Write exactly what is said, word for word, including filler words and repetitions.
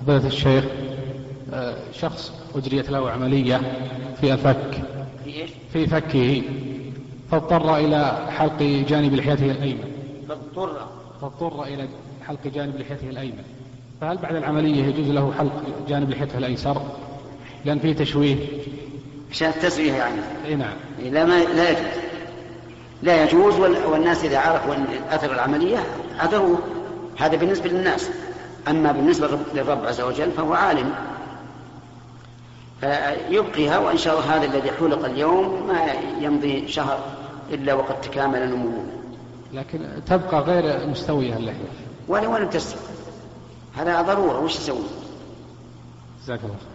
فضيلة الشيخ، شخص أجريت له عملية في الفك في فكه فاضطر إلى حلق جانب لحيته الأيمن فاضطر فاضطر إلى حلق جانب لحيته الأيمن، فهل بعد العملية يجوز له حلق جانب لحيته الأيسر لأن فيه تشويه؟ عشان التسوية يعني. اي نعم. لا ما لا يجوز لا يجوز والناس إذا عرفوا أثر العملية عذروه. هذا بالنسبة للناس. أما بالنسبة للرب عز وجل فهو عالم فيبقيها، وإن شاء الله هذا الذي حلق اليوم ما يمضي شهر إلا وقد تكامل نموه. لكن تبقى غير مستوية اللحية ولا ولا تستوي، هذا ضرورة. وش يسوي؟ جزاك الله.